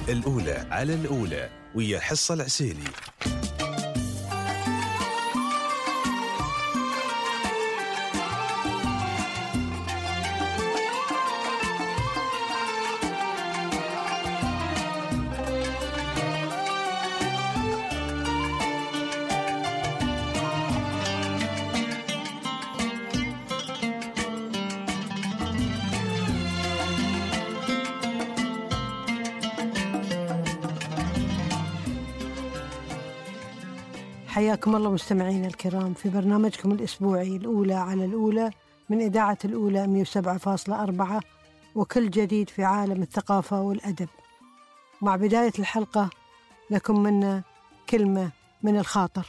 الأولى على الأولى ويا حصة العسيلي. حياكم الله مستمعين الكرام في برنامجكم الأسبوعي الأولى على الأولى من إذاعة الأولى 107.4 وكل جديد في عالم الثقافة والأدب. مع بداية الحلقة لكم منا كلمة من الخاطر.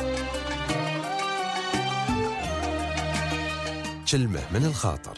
كلمة من الخاطر.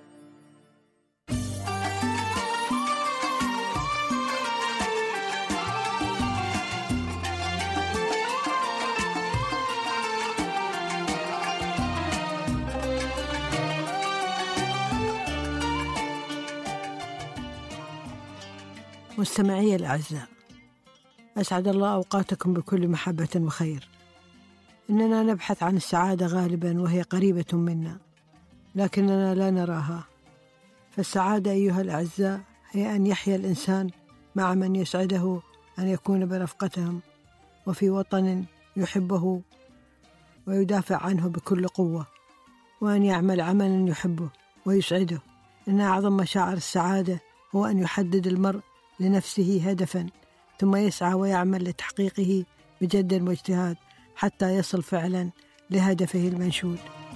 مستمعي الأعزاء، أسعد الله أوقاتكم بكل محبة وخير. إننا نبحث عن السعادة غالبا وهي قريبة منا، لكننا لا نراها. فالسعادة أيها الأعزاء هي أن يحيا الإنسان مع من يسعده، أن يكون برفقتهم وفي وطن يحبه ويدافع عنه بكل قوة، وأن يعمل عملا يحبه ويسعده. إن أعظم مشاعر السعادة هو أن يحدد المرء لنفسه هدفا ثم يسعى ويعمل لتحقيقه بجد واجتهاد حتى يصل فعلا لهدفه المنشود.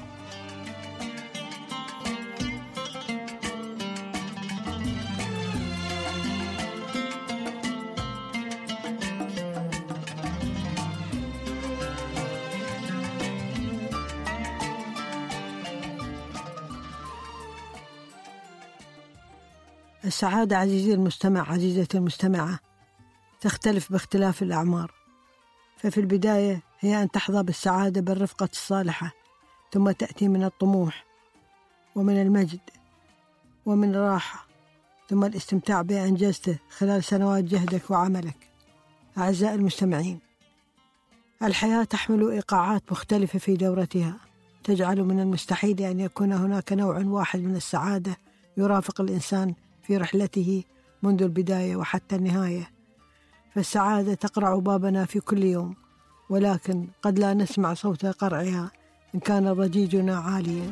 السعادة عزيزي المستمع، عزيزتي المستمعة، تختلف باختلاف الأعمار. ففي البداية هي أن تحظى بالسعادة بالرفقة الصالحة، ثم تأتي من الطموح ومن المجد ومن الراحة، ثم الاستمتاع بأنجزته خلال سنوات جهدك وعملك. أعزائي المستمعين، الحياة تحمل إيقاعات مختلفة في دورتها، تجعل من المستحيل أن يكون هناك نوع واحد من السعادة يرافق الإنسان في رحلته منذ البداية وحتى النهاية. فالسعادة تقرع بابنا في كل يوم، ولكن قد لا نسمع صوت قرعها إن كان ضجيجنا عاليا.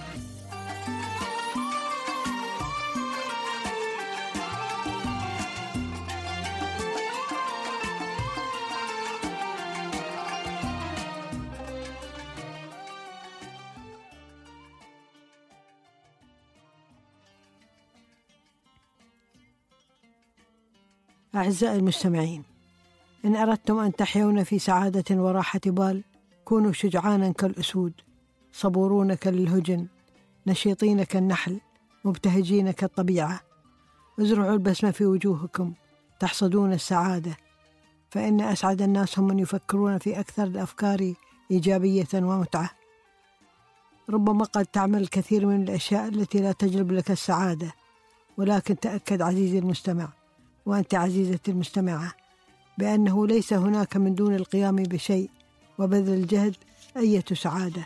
أعزائي المستمعين، إن أردتم أن تحيون في سعادة وراحة بال، كونوا شجعانا كالأسود، صبورون كالهجن، نشيطين كالنحل، مبتهجين كالطبيعة. ازرعوا البسمة في وجوهكم تحصدون السعادة، فإن أسعد الناس هم من يفكرون في أكثر الأفكار إيجابية ومتعة. ربما قد تعمل الكثير من الأشياء التي لا تجلب لك السعادة، ولكن تأكد عزيزي المستمع وأنت عزيزتي المستمعة بأنه ليس هناك من دون القيام بشيء وبذل الجهد أية سعادة.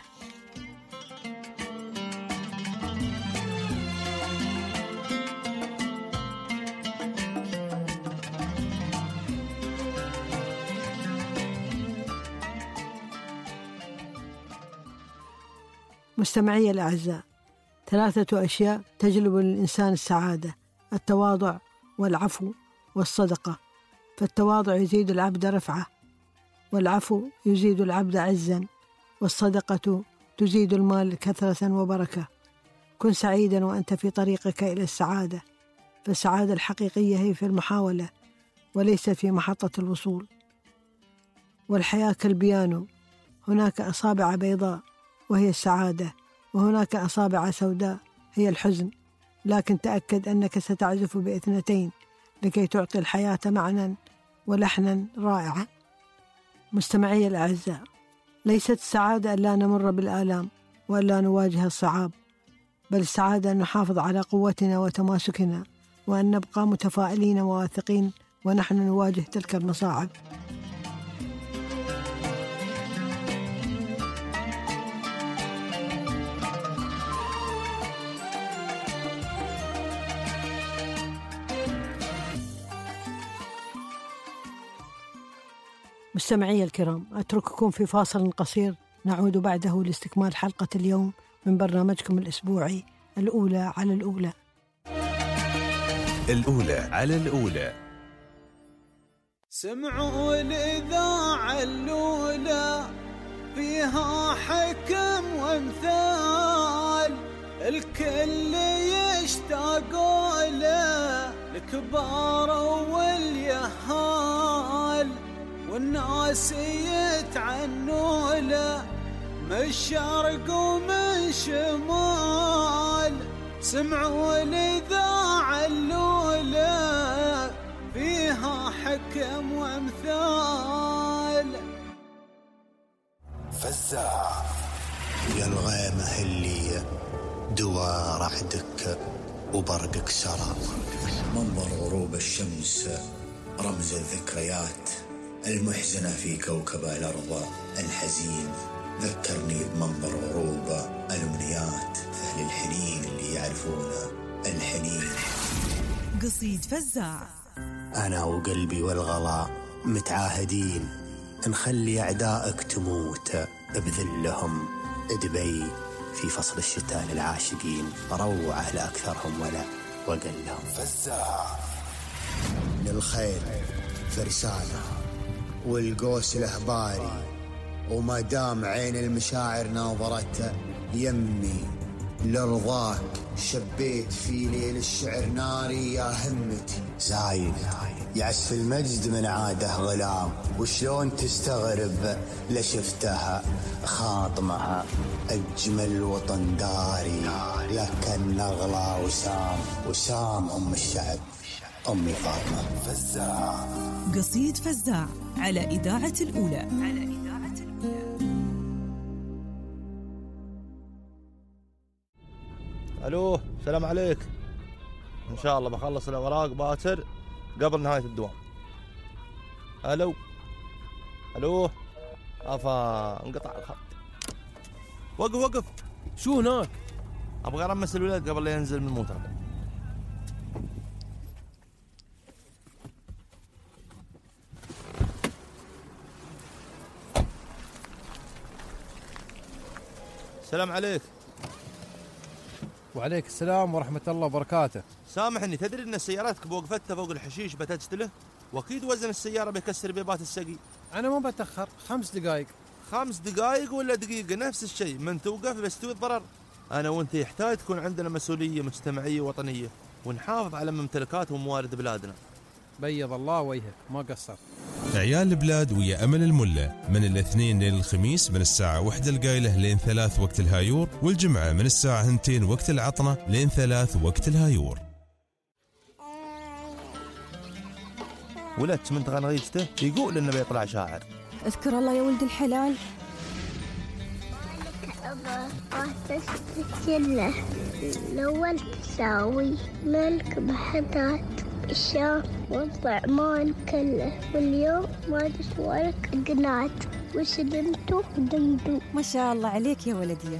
مستمعي الأعزاء، 3 أشياء تجلب للإنسان السعادة: التواضع والعفو والصدقة. فالتواضع يزيد العبد رفعة، والعفو يزيد العبد عزا، والصدقة تزيد المال كثرة وبركة. كن سعيدا وأنت في طريقك إلى السعادة، فالسعادة الحقيقية هي في المحاولة وليس في محطة الوصول. والحياة كالبيانو، هناك أصابع بيضاء وهي السعادة، وهناك أصابع سوداء هي الحزن، لكن تأكد أنك ستعزف ب2 لكي تعطي الحياة معنى ولحنا رائعا. مستمعي الأعزاء، ليست السعادة أن لا نمر بالآلام وأن لا نواجه الصعاب، بل السعادة أن نحافظ على قوتنا وتماسكنا، وأن نبقى متفائلين وواثقين ونحن نواجه تلك المصاعب. مستمعي الكرام، أترككم في فاصل قصير نعود بعده لاستكمال حلقة اليوم من برنامجكم الأسبوعي الأولى على الأولى. الأولى على الأولى. سمعوا الإذاعة الأولى فيها حكم وامثال، الكل يشتاقوا له، الكبار واليهال، والناس يتعنوا له من الشرق ومن شمال. سمعوا الإذاعة الأولى فيها حكم وامثال. فزاع يا الغيمة اللي دوار عدك وبرقك سرى، منظر غروب الشمس رمز الذكريات المحزنة في كوكب الأرض الحزين، ذكرني بمنظر غروب الأمنيات، أهل الحنين اللي يعرفون الحنين. قصيد فزاع. أنا وقلبي والغلاء متعاهدين نخلي أعدائك تموت بذلهم، دبي في فصل الشتاء للعاشقين روعة لأكثرهم ولا وقلهم. فزاع للخيل فرسانة والقوس الأهباري، وما دام عين المشاعر ناظرت يمي لرضاك، شبيت في ليل الشعر ناري يا همتي. زايد يعس المجد من عاده غلام، وشلون تستغرب لشفتها خاطمها، أجمل وطن داري لكن أغلى وسام أم الشعب أمي فاطمة. فزاع. قصيد فزاع على إذاعة الأولى. الو، السلام عليك. ان شاء الله بخلص الاوراق باكر قبل نهايه الدوام. الو افا انقطع الخط. وقف. شو هناك؟ ابغى ارمس الولد قبل لا ينزل من الموتر. السلام عليك. وعليك السلام ورحمة الله وبركاته. سامحني، تدري ان سيارتك بوقفتها فوق الحشيش بتجتله، واكيد وزن السيارة بيكسر بيبات السقي. أنا ما بتأخر 5 دقائق. 5 دقائق ولا دقيقة نفس الشيء، من توقف بيستوي الضرر. أنا وأنت يحتاج تكون عندنا مسؤولية مجتمعية وطنية، ونحافظ على ممتلكات وموارد بلادنا. بيض الله وجهك، ما قصر. عيال البلاد ويا أمل الملة من الاثنين للخميس من الساعة 1 القايلة لين 3 وقت الهايور، والجمعة من الساعة 2 وقت العطنة لين 3 وقت الهايور. ولدت من تغنغيجته يقول إنه بيطلع شاعر. اذكر الله يا ولد الحلال. كله الأول تساوي ملك بحثات الشام والطعمان كله، واليوم ما تسوالك قنات وسلمتوا دندو. ما شاء الله عليك يا ولدي.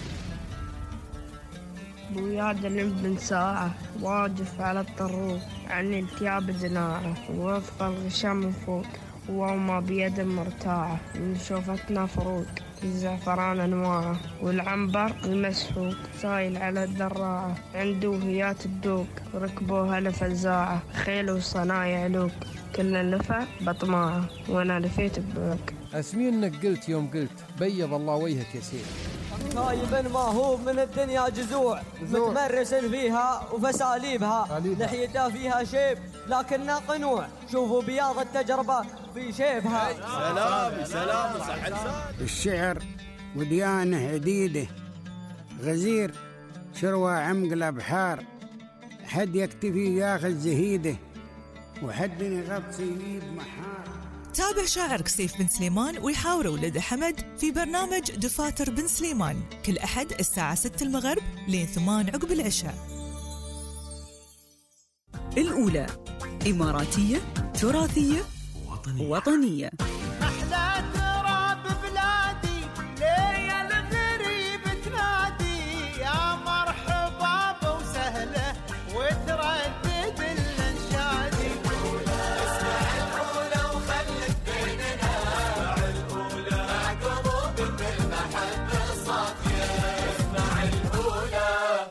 بوياد الابن ساعة واقف على الطروق عن التياب زناعة، ووفق الغشام من فوق وما بيد مرتاعة، من شوفتنا فروق الزعفران أنواعه، والعنبر المسحوق سايل على الدراعة، عنده هيات الدوق وركبوها لفزاعة، خيل وصنايع لوق كل اللفة بطماعة، وانا لفيت ببوق. اسمي انك قلت يوم قلت بيض الله وجهك يا سيدي. خايب ما هو من الدنيا جزوع متمرس فيها وفساليبها، لحيته فيها شيب لكنها قنوع، شوفوا بياض التجربة في شيبها. سلام صح. الشعر وديانه عديده، غزير شروى عمق الأبحار، حد يكتفي ياخذ زهيده، وحد يغطي يجيب محار. تابع شاعرك سيف بن سليمان ويحاور ولد حمد في برنامج دفاتر بن سليمان كل أحد الساعة 6 المغرب لين 8 عقب العشاء. الأولى إماراتية تراثية وطنية. أحلى تراب بلادي ليا الغريب تنادي يا مرحبا بوسهله وتردد الانشادي. اسمع الأولى وخلك بيننا، اسمع الأولى مع قلوب بالمحبة الصافية، اسمع الأولى.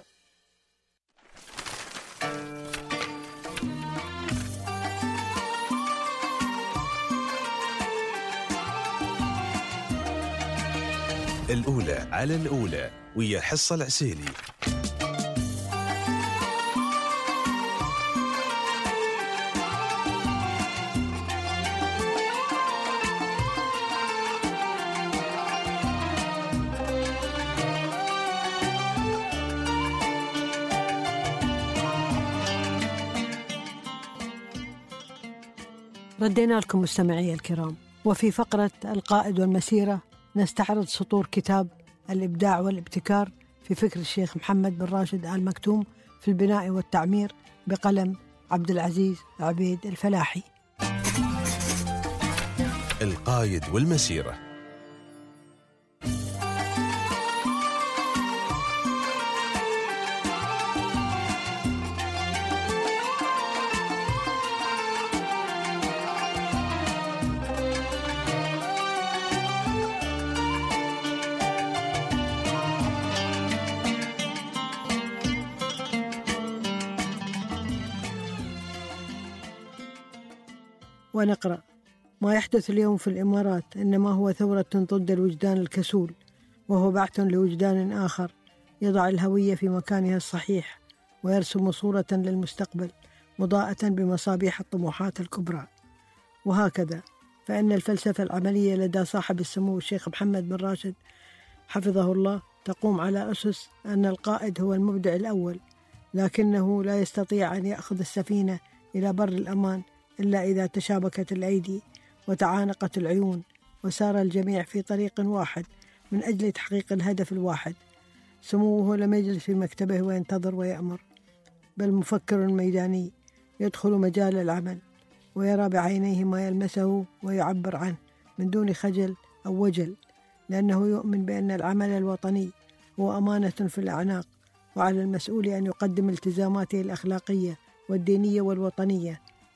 الأولى على الأولى ويا حصة العسيلي. ردينا لكم مستمعي الكرام، وفي فقرة القائد والمسيرة نستعرض سطور كتاب الإبداع والابتكار في فكر الشيخ محمد بن راشد آل مكتوم في البناء والتعمير بقلم عبد العزيز عبيد الفلاحي. القائد والمسيرة. ونقرأ: ما يحدث اليوم في الإمارات إنما هو ثورة ضد الوجدان الكسول، وهو بعث لوجدان آخر يضع الهوية في مكانها الصحيح ويرسم صورة للمستقبل مضاءة بمصابيح الطموحات الكبرى. وهكذا فإن الفلسفة العملية لدى صاحب السمو الشيخ محمد بن راشد حفظه الله تقوم على أسس أن القائد هو المبدع الأول، لكنه لا يستطيع أن يأخذ السفينة إلى بر الأمان إلا إذا تشابكت الأيدي وتعانقت العيون وسار الجميع في طريق واحد من أجل تحقيق الهدف الواحد. سموه لم يجلس في مكتبه وينتظر ويأمر، بل مفكر ميداني يدخل مجال العمل ويرى بعينيه ما يلمسه ويعبر عنه من دون خجل أو وجل، لأنه يؤمن بأن العمل الوطني هو أمانة في الأعناق، وعلى المسؤول أن يقدم التزاماته الأخلاقية والدينية والوطنية.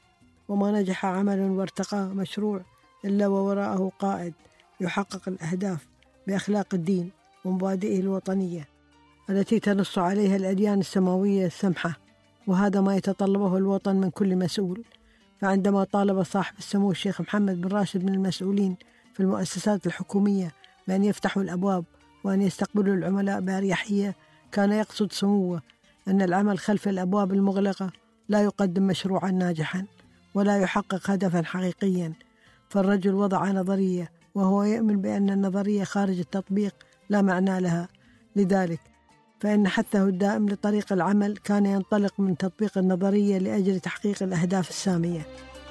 وما نجح عمل وارتقى مشروع إلا ووراءه قائد يحقق الأهداف بأخلاق الدين ومبادئه الوطنية التي تنص عليها الأديان السماوية السمحة، وهذا ما يتطلبه الوطن من كل مسؤول. فعندما طالب صاحب السمو الشيخ محمد بن راشد من المسؤولين في المؤسسات الحكومية بأن يفتحوا الأبواب وأن يستقبلوا العملاء بأريحية، كان يقصد سموه أن العمل خلف الأبواب المغلقة لا يقدم مشروعا ناجحا ولا يحقق هدفا حقيقيا. فالرجل وضع نظرية وهو يؤمن بأن النظرية خارج التطبيق لا معنى لها، لذلك فإن حثه الدائم لطريق العمل كان ينطلق من تطبيق النظرية لأجل تحقيق الأهداف السامية.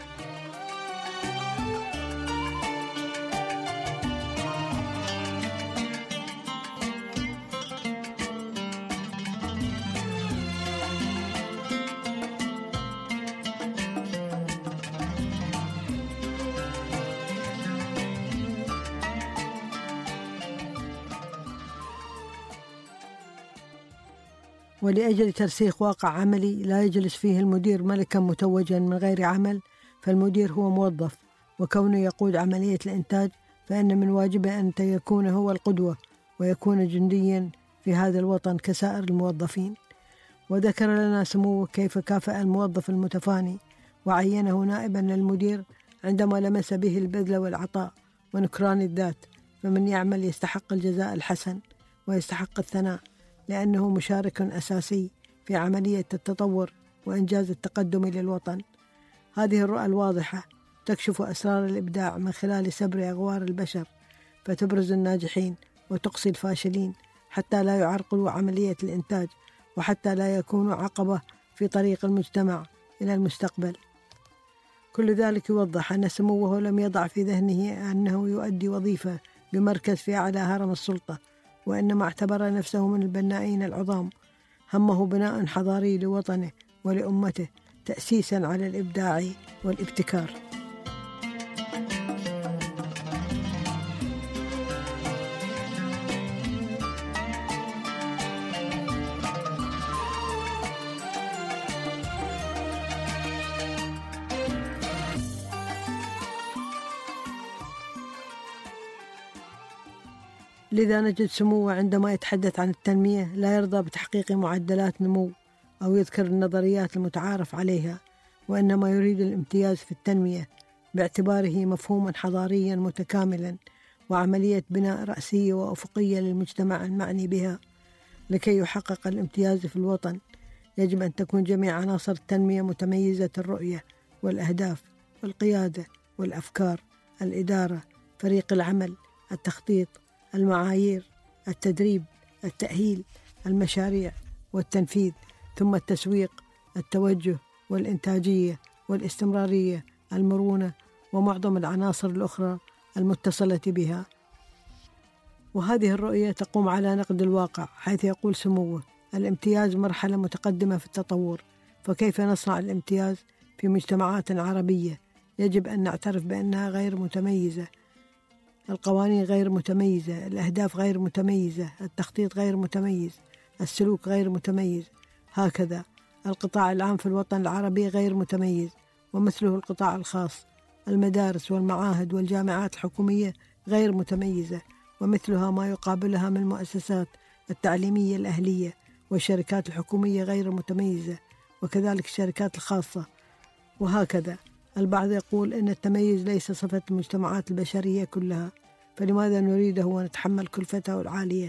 ولأجل ترسيخ واقع عملي لا يجلس فيه المدير ملكا متوجا من غير عمل، فالمدير هو موظف، وكونه يقود عملية الإنتاج فإن من واجبه أن يكون هو القدوة ويكون جنديا في هذا الوطن كسائر الموظفين. وذكر لنا سموه كيف كافأ الموظف المتفاني وعينه نائبا للمدير عندما لمس به البذل والعطاء ونكران الذات، فمن يعمل يستحق الجزاء الحسن ويستحق الثناء، لأنه مشارك أساسي في عملية التطور وإنجاز التقدم للوطن. هذه الرؤى الواضحة تكشف أسرار الإبداع من خلال سبر أغوار البشر، فتبرز الناجحين وتقصي الفاشلين حتى لا يعرقلوا عملية الإنتاج، وحتى لا يكونوا عقبة في طريق المجتمع إلى المستقبل. كل ذلك يوضح أن سموه لم يضع في ذهنه أنه يؤدي وظيفة بمركز في أعلى هرم السلطة، وإنما اعتبر نفسه من البنائين العظام، همه بناء حضاري لوطنه ولأمته تأسيسا على الإبداع والابتكار. لذا نجد سموه عندما يتحدث عن التنمية لا يرضى بتحقيق معدلات نمو أو يذكر النظريات المتعارف عليها، وإنما يريد الامتياز في التنمية باعتباره مفهوما حضاريا متكاملا وعملية بناء رأسية وأفقية للمجتمع المعني بها. لكي يحقق الامتياز في الوطن يجب أن تكون جميع عناصر التنمية متميزة الرؤية والأهداف والقيادة والأفكار، الإدارة، فريق العمل، التخطيط، المعايير، التدريب، التأهيل، المشاريع والتنفيذ، ثم التسويق، التوجه والإنتاجية والاستمرارية، المرونة، ومعظم العناصر الأخرى المتصلة بها. وهذه الرؤية تقوم على نقد الواقع، حيث يقول سموه: الامتياز مرحلة متقدمة في التطور، فكيف نصنع الامتياز في مجتمعات عربية يجب أن نعترف بأنها غير متميزة، القوانين غير متميزة، الأهداف غير متميزة، التخطيط غير متميز، السلوك غير متميز. هكذا القطاع العام في الوطن العربي غير متميز، ومثله القطاع الخاص. المدارس والمعاهد والجامعات الحكومية غير متميزة، ومثلها ما يقابلها من المؤسسات التعليمية الأهلية. والشركات الحكومية غير متميزة، وكذلك الشركات الخاصة. وهكذا البعض يقول إن التميز ليس صفة المجتمعات البشرية كلها، فلماذا نريده ونتحمل كلفته العالية؟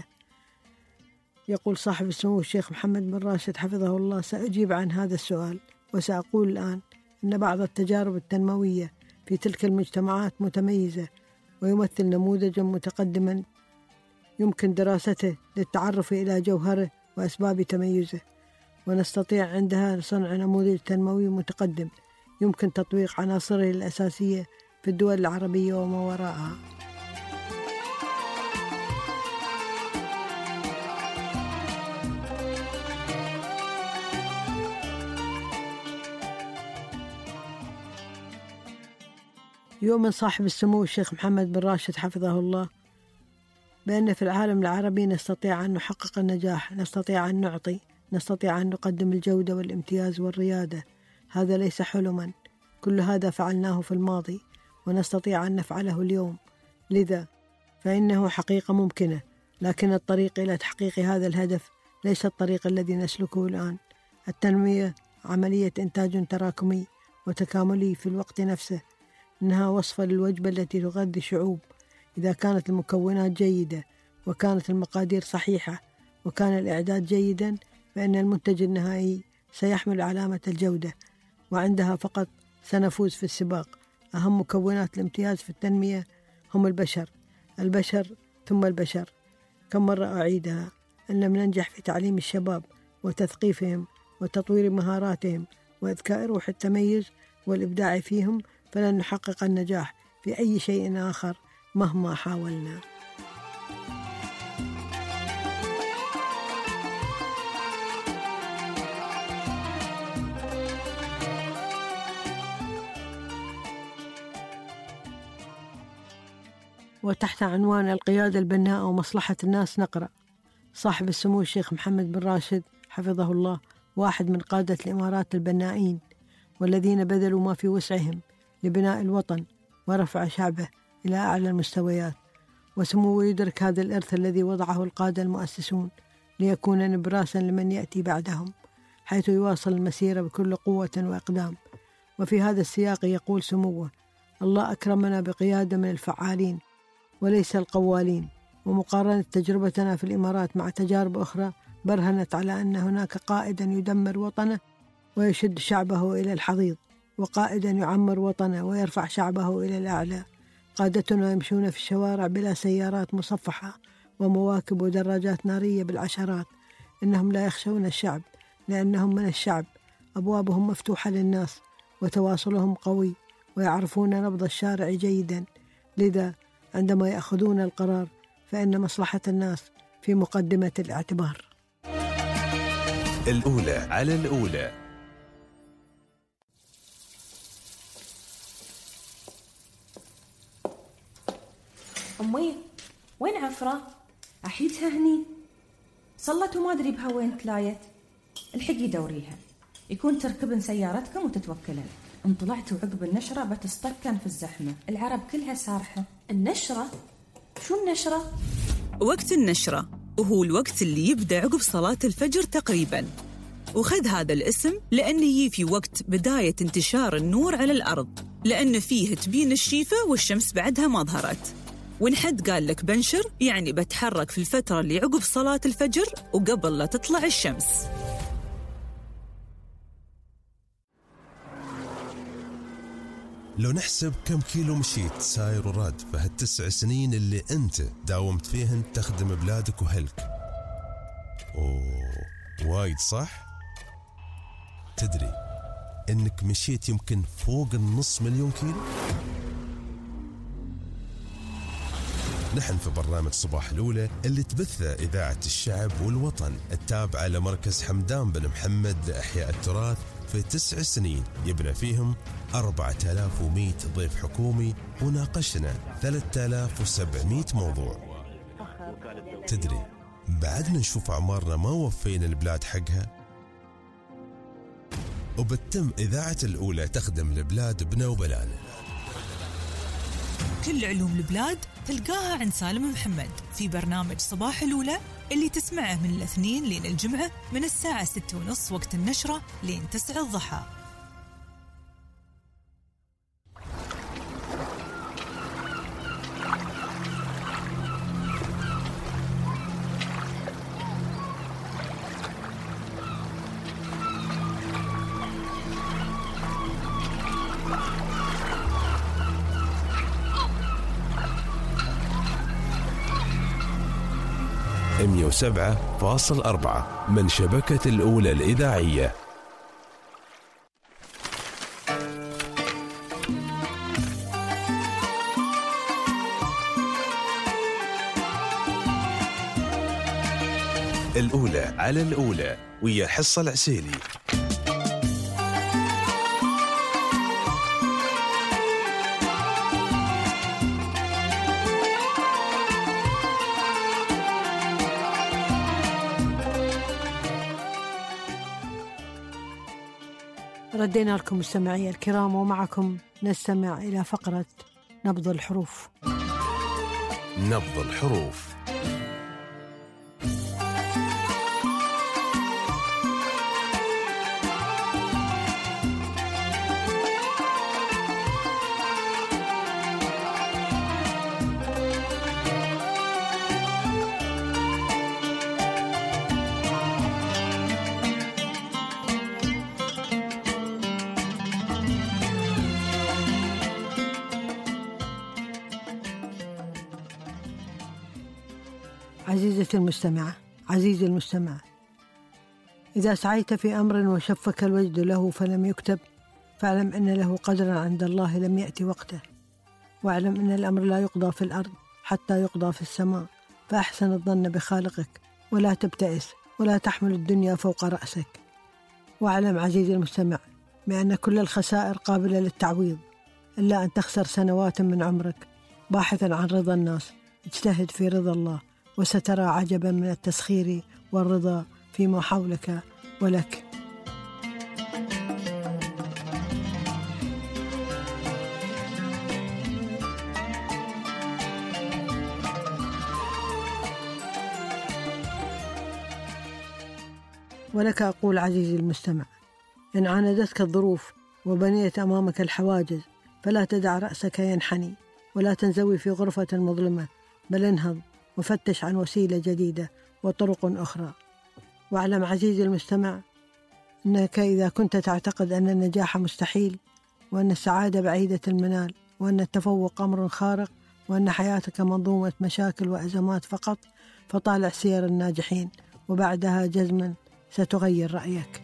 يقول صاحب السمو الشيخ محمد بن راشد حفظه الله: سأجيب عن هذا السؤال، وسأقول الآن إن بعض التجارب التنموية في تلك المجتمعات متميزة، ويمثل نموذجا متقدما يمكن دراسته للتعرف إلى جوهره وأسباب تميزه، ونستطيع عندها صنع نموذج تنموي متقدم يمكن تطبيق عناصره الأساسية في الدول العربية وما وراءها. يؤمن صاحب السمو الشيخ محمد بن راشد حفظه الله بأن في العالم العربي نستطيع أن نحقق النجاح، نستطيع أن نعطي، نستطيع أن نقدم الجودة والامتياز والريادة. هذا ليس حلما، كل هذا فعلناه في الماضي ونستطيع أن نفعله اليوم. لذا فإنه حقيقة ممكنة، لكن الطريق إلى تحقيق هذا الهدف ليس الطريق الذي نسلكه الآن. التنمية عملية إنتاج تراكمي وتكاملي في الوقت نفسه، إنها وصفة للوجبة التي تغذي الشعوب. إذا كانت المكونات جيدة وكانت المقادير صحيحة وكان الإعداد جيدا، فإن المنتج النهائي سيحمل علامة الجودة، وعندها فقط سنفوز في السباق. أهم مكونات الامتياز في التنمية هم البشر، البشر ثم البشر. كم مرة أعيدها: أن لم ننجح في تعليم الشباب وتثقيفهم وتطوير مهاراتهم وإذكاء روح التميز والإبداع فيهم، فلن نحقق النجاح في أي شيء آخر مهما حاولنا. وتحت عنوان القيادة البناءة ومصلحة الناس نقرأ: صاحب السمو الشيخ محمد بن راشد حفظه الله واحد من قادة الإمارات البنائين، والذين بذلوا ما في وسعهم لبناء الوطن ورفع شعبه إلى أعلى المستويات. وسموه يدرك هذا الإرث الذي وضعه القادة المؤسسون ليكون نبراسا لمن يأتي بعدهم، حيث يواصل المسيرة بكل قوة وإقدام. وفي هذا السياق يقول سموه: الله أكرمنا بقيادة من الفعالين وليس القوالين. ومقارنة تجربتنا في الإمارات مع تجارب أخرى برهنت على أن هناك قائدا يدمر وطنه ويشد شعبه إلى الحضيض، وقائدا يعمر وطنه ويرفع شعبه إلى الأعلى. قادتنا يمشون في الشوارع بلا سيارات مصفحة ومواكب ودراجات نارية بالعشرات. إنهم لا يخشون الشعب لأنهم من الشعب، أبوابهم مفتوحة للناس وتواصلهم قوي، ويعرفون نبض الشارع جيدا. لذا عندما يأخذون القرار فإن مصلحة الناس في مقدمة الاعتبار. الأولى على الأولى. أمي وين عفرة؟ أحيتها هني صلت وما أدري بها وين تلايت. الحقي دوريها، يكون تركبن سيارتكم وتتوكلن. ان طلعتوا عقب النشرة بتستكن في الزحمة، العرب كلها سارحة. النشرة؟ شو النشرة؟ وقت النشرة وهو الوقت اللي يبدأ عقب صلاة الفجر تقريباً، وخذ هذا الاسم لأنه يجي وقت بداية انتشار النور على الأرض، لأن فيه تبين الشيفة والشمس بعدها ما ظهرت. وإن حد قال لك بنشر يعني بتحرك في الفترة اللي عقب صلاة الفجر وقبل لا تطلع الشمس. لو نحسب كم كيلو مشيت ساير وراد في هال9 سنين اللي أنت داومت فيهن تخدم بلادك وهلك، وايد صح؟ تدري إنك مشيت يمكن فوق 500,000 كيلو؟ نحن في برنامج صباح الأولى اللي تبثه إذاعة الشعب والوطن التابعة لمركز حمدان بن محمد لإحياء التراث في 9 سنين يبنى فيهم 4100 ضيف حكومي وناقشنا 3700 موضوع. تدري بعدنا نشوف أعمارنا ما وفينا البلاد حقها، وبتم إذاعة الأولى تخدم البلاد بنا وبلانا. كل علوم البلاد تلقاها عند سالم محمد في برنامج صباح الأولى اللي تسمعه من الاثنين لين الجمعة من الساعة 6:30 وقت النشرة لين 9 الضحى. $107.4 من شبكة الأولى الإذاعية. الأولى على الأولى ويا حصة العسيلي. ردينا لكم مستمعي الكرام، ومعكم نستمع إلى فقرة نبض الحروف. نبض الحروف. عزيزتي المستمعة، عزيزي المستمع، إذا سعيت في أمر وشفك الوجد له فلم يكتب، فاعلم أن له قدرا عند الله لم يأتي وقته، واعلم أن الأمر لا يقضى في الأرض حتى يقضى في السماء، فأحسن الظن بخالقك ولا تبتئس ولا تحمل الدنيا فوق رأسك. واعلم عزيزي المستمع بأن كل الخسائر قابلة للتعويض، إلا أن تخسر سنوات من عمرك باحثا عن رضا الناس. اجتهد في رضا الله وسترى عجبا من التسخير والرضا فيما حولك ولك. ولك أقول عزيزي المستمع، إن عاندتك الظروف وبنيت أمامك الحواجز فلا تدع رأسك ينحني ولا تنزوي في غرفة مظلمة، بل انهض وفتش عن وسيلة جديدة وطرق أخرى. واعلم عزيزي المستمع أنك إذا كنت تعتقد أن النجاح مستحيل، وأن السعادة بعيدة المنال، وأن التفوق أمر خارق، وأن حياتك منظومة مشاكل وأزمات فقط، فطالع سير الناجحين وبعدها جزما ستغير رأيك.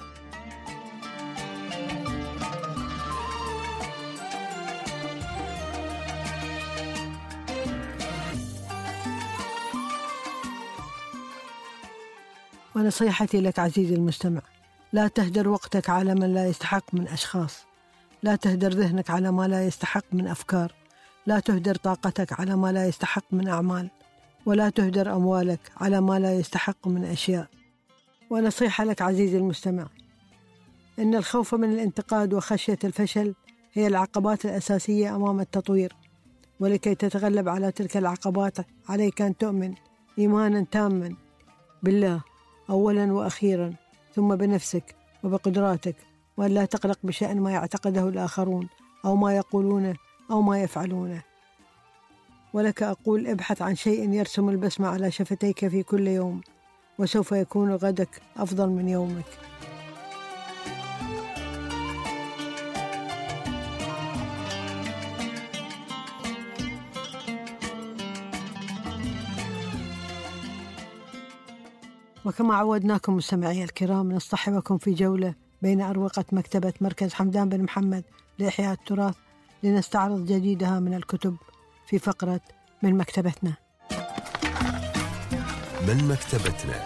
ونصيحتي لك عزيزي المستمع، لا تهدر وقتك على من لا يستحق من أشخاص، لا تهدر ذهنك على ما لا يستحق من أفكار، لا تهدر طاقتك على ما لا يستحق من أعمال، ولا تهدر أموالك على ما لا يستحق من أشياء. ونصيحة لك عزيزي المستمع، إن الخوف من الانتقاد وخشية الفشل هي العقبات الأساسية أمام التطوير، ولكي تتغلب على تلك العقبات عليك أن تؤمن إيمانا تاما بالله أولا وأخيرا، ثم بنفسك وبقدراتك، وأن لا تقلق بشأن ما يعتقده الآخرون أو ما يقولونه أو ما يفعلونه. ولك أقول: ابحث عن شيء يرسم البسمة على شفتيك في كل يوم، وسوف يكون غدك أفضل من يومك. وكما عودناكم مستمعي الكرام، نصطحبكم في جولة بين أروقة مكتبة مركز حمدان بن محمد لإحياء التراث، لنستعرض جديدها من الكتب في فقرة من مكتبتنا. من مكتبتنا.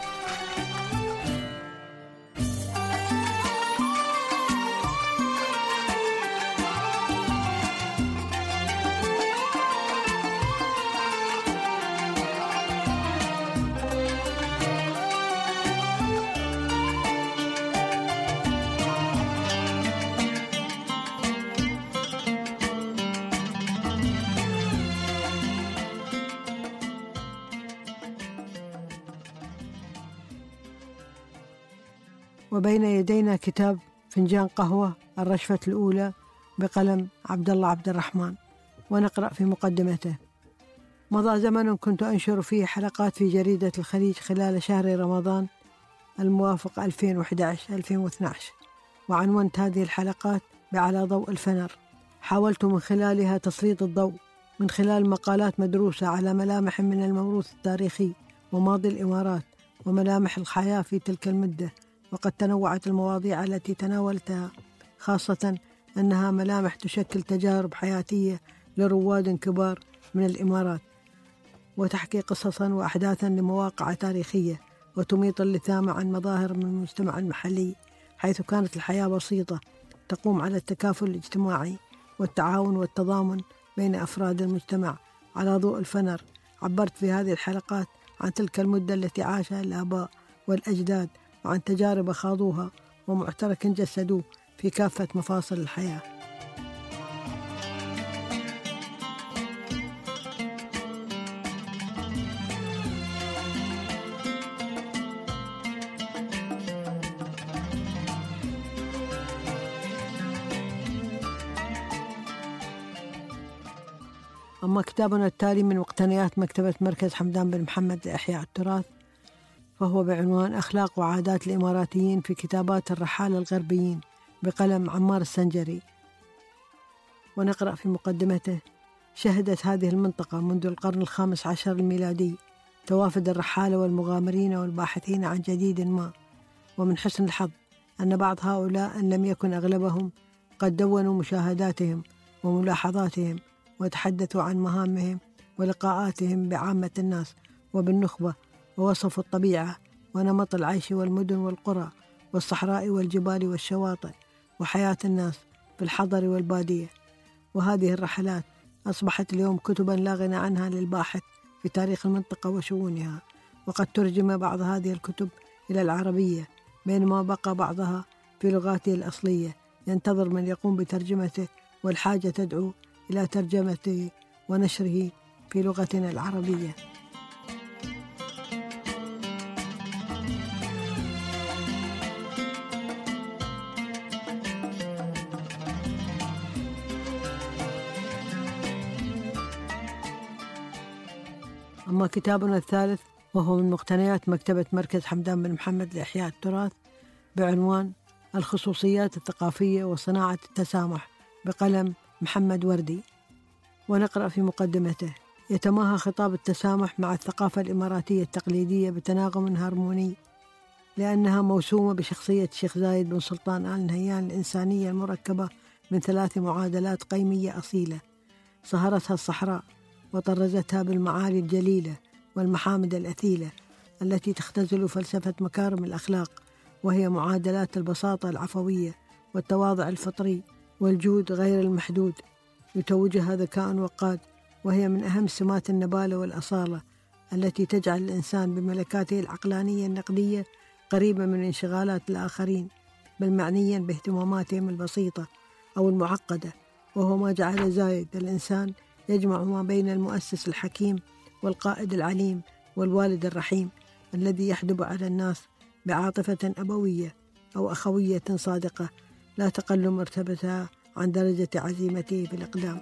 وبين يدينا كتاب فنجان قهوة الرشفة الأولى بقلم عبد الله عبد الرحمن، ونقرأ في مقدمته: مضى زمن كنت أنشر فيه حلقات في جريدة الخليج خلال شهر رمضان الموافق 2011-2012، وعنونت هذه الحلقات ب"على ضوء الفنر". حاولت من خلالها تسليط الضوء من خلال مقالات مدروسة على ملامح من الموروث التاريخي وماضي الإمارات وملامح الحياة في تلك المدة. وقد تنوعت المواضيع التي تناولتها، خاصة أنها ملامح تشكل تجارب حياتية لرواد كبار من الإمارات، وتحكي قصصا وأحداثا لمواقع تاريخية، وتميط اللثام عن مظاهر من المجتمع المحلي، حيث كانت الحياة بسيطة تقوم على التكافل الاجتماعي والتعاون والتضامن بين أفراد المجتمع. على ضوء الفنر عبرت في هذه الحلقات عن تلك المدة التي عاشها الآباء والأجداد، وعن تجارب خاضوها ومعترك جسدوه في كافة مفاصل الحياة. أما كتابنا التالي من مقتنيات مكتبة مركز حمدان بن محمد لإحياء التراث، فهو بعنوان أخلاق وعادات الإماراتيين في كتابات الرحالة الغربيين بقلم عمار السنجري. ونقرأ في مقدمته: شهدت هذه المنطقة منذ القرن 15 الميلادي توافد الرحالة والمغامرين والباحثين عن جديد ما، ومن حسن الحظ أن بعض هؤلاء إن لم يكن أغلبهم قد دونوا مشاهداتهم وملاحظاتهم، وتحدثوا عن مهامهم ولقاءاتهم بعامة الناس وبالنخبة، ووصفوا الطبيعة ونمط العيش والمدن والقرى والصحراء والجبال والشواطئ وحياة الناس في الحضر والبادية. وهذه الرحلات أصبحت اليوم كتبا لا غنى عنها للباحث في تاريخ المنطقة وشؤونها، وقد ترجم بعض هذه الكتب إلى العربية، بينما بقى بعضها في لغاته الأصلية ينتظر من يقوم بترجمته، والحاجة تدعو إلى ترجمته ونشره في لغتنا العربية. أما كتابنا الثالث وهو من مقتنيات مكتبة مركز حمدان بن محمد لإحياء التراث بعنوان الخصوصيات الثقافية وصناعة التسامح بقلم محمد وردي. ونقرأ في مقدمته: يتماهى خطاب التسامح مع الثقافة الإماراتية التقليدية بتناغم هارموني، لأنها موسومة بشخصية الشيخ زايد بن سلطان آل نهيان الإنسانية المركبة من 3 معادلات قيمية أصيلة صهرتها الصحراء وطرزتها بالمعالي الجليلة والمحامد الأثيلة التي تختزل فلسفة مكارم الأخلاق، وهي معادلات البساطة العفوية والتواضع الفطري والجود غير المحدود، يتوجها ذكاء وقاد وهي من أهم سمات النبالة والأصالة التي تجعل الإنسان بملكاته العقلانية النقدية قريبا من انشغالات الآخرين، بل معنيا باهتماماتهم البسيطة أو المعقدة، وهو ما جعل زايد الإنسان يجمع ما بين المؤسس الحكيم والقائد العليم والوالد الرحيم الذي يحدب على الناس بعاطفة أبوية أو أخوية صادقة لا تقل مرتبتها عن درجة عزيمته في الإقدام.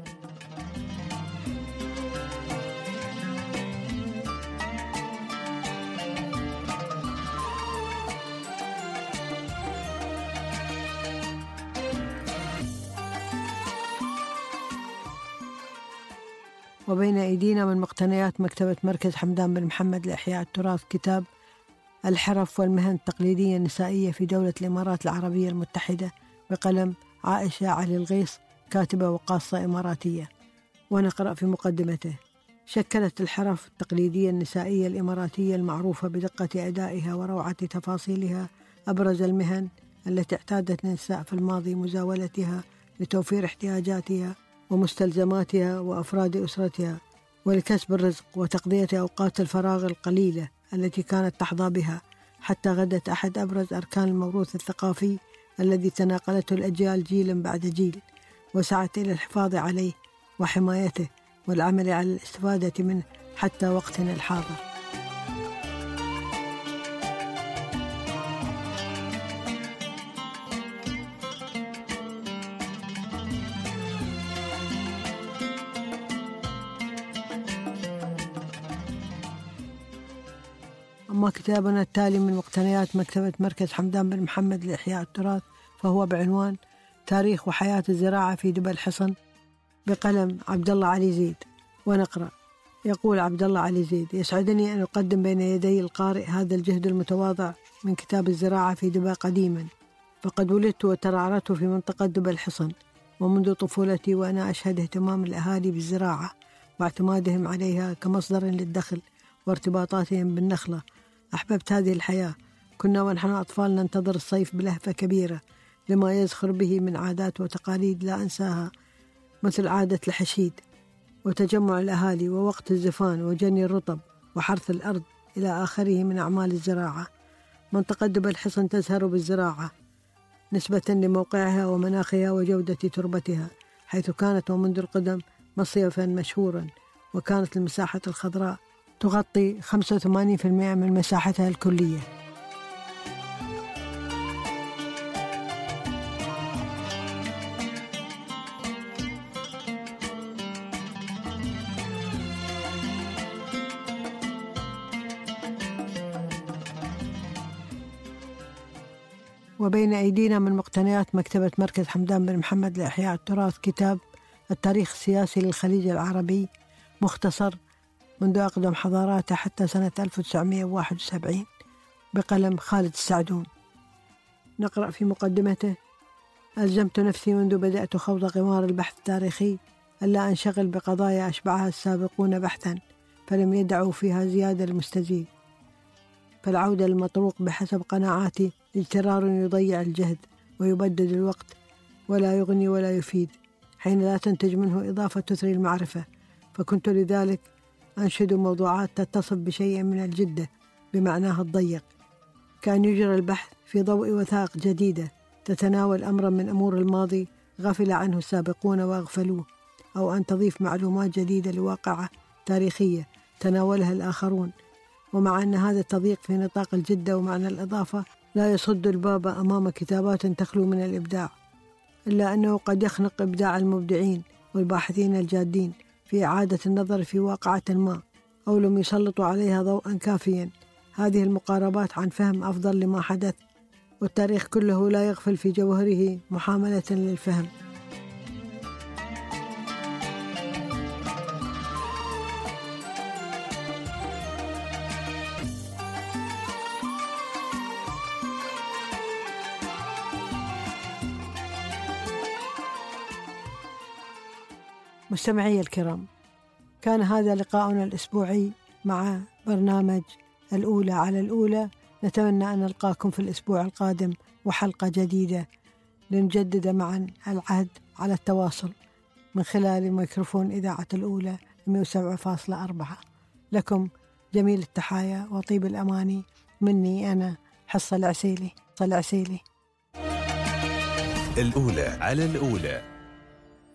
وبين أيدينا من مقتنيات مكتبة مركز حمدان بن محمد لإحياء التراث كتاب الحرف والمهن التقليدية النسائية في دولة الإمارات العربية المتحدة بقلم عائشة علي الغيص، كاتبة وقاصة إماراتية. ونقرأ في مقدمته: شكلت الحرف التقليدية النسائية الإماراتية المعروفة بدقة أدائها وروعة تفاصيلها أبرز المهن التي اعتادت النساء في الماضي مزاولتها لتوفير احتياجاتها ومستلزماتها وأفراد أسرتها ولكسب الرزق وتقضية أوقات الفراغ القليلة التي كانت تحظى بها، حتى غدت أحد أبرز أركان الموروث الثقافي الذي تناقلته الأجيال جيلا بعد جيل، وسعت إلى الحفاظ عليه وحمايته والعمل على الاستفادة منه حتى وقتنا الحاضر. أما كتابنا التالي من مقتنيات مكتبة مركز حمدان بن محمد لإحياء التراث فهو بعنوان تاريخ وحياة الزراعة في دبا الحصن بقلم عبد الله علي زيد. ونقرأ. يقول عبد الله علي زيد: يسعدني أن أقدم بين يدي القارئ هذا الجهد المتواضع من كتاب الزراعة في دبا قديما، فقد ولدت وترعرعت في منطقة دبا الحصن، ومنذ طفولتي وأنا أشهد اهتمام الأهالي بالزراعة واعتمادهم عليها كمصدر للدخل وارتباطاتهم بالنخلة. أحببت هذه الحياة. كنا ونحن أطفال ننتظر الصيف بلهفة كبيرة لما يزخر به من عادات وتقاليد لا أنساها، مثل عادة الحشيد وتجمع الأهالي ووقت الزفان وجني الرطب وحرث الأرض إلى آخره من أعمال الزراعة. منطقة دبا الحصن تزهر بالزراعة نسبة لموقعها ومناخها وجودة تربتها، حيث كانت ومنذ القدم مصيفا مشهورا، وكانت المساحة الخضراء تغطي 85% من مساحتها الكلية. وبين أيدينا من مقتنيات مكتبة مركز حمدان بن محمد لإحياء التراث كتاب التاريخ السياسي للخليج العربي، مختصر منذ أقدم حضاراته حتى سنة 1971 بقلم خالد السعدون. نقرأ في مقدمته: ألزمت نفسي منذ بدأت خوض غمار البحث التاريخي ألا أنشغل بقضايا أشبعها السابقون بحثا فلم يدعوا فيها زيادة المستزيد، فالعودة للمطروق بحسب قناعاتي اجترار يضيع الجهد ويبدد الوقت ولا يغني ولا يفيد، حين لا تنتج منه إضافة تثري المعرفة. فكنت لذلك أنشد موضوعات تتصف بشيء من الجدة بمعناها الضيق، كأن يجرى البحث في ضوء وثائق جديدة تتناول أمرا من أمور الماضي غفل عنه السابقون وأغفلوه، أو أن تضيف معلومات جديدة لواقعة تاريخية تناولها الآخرون. ومع أن هذا التضييق في نطاق الجدة ومعنى الإضافة لا يصد الباب أمام كتابات تخلو من الإبداع، إلا أنه قد يخنق إبداع المبدعين والباحثين الجادين في إعادة النظر في واقعة ما، أو لم يسلطوا عليها ضوءا كافيا. هذه المقاربات عن فهم أفضل لما حدث، والتاريخ كله لا يغفل في جوهره محاملة للفهم. مستمعي الكرام، كان هذا لقاؤنا الأسبوعي مع برنامج الأولى على الأولى. نتمنى أن نلقاكم في الأسبوع القادم وحلقة جديدة لنجدد معا العهد على التواصل. من خلال ميكروفون إذاعة الأولى 107.4. لكم جميل التحايا وطيب الأماني مني أنا حصة العسيلي. الأولى على الأولى.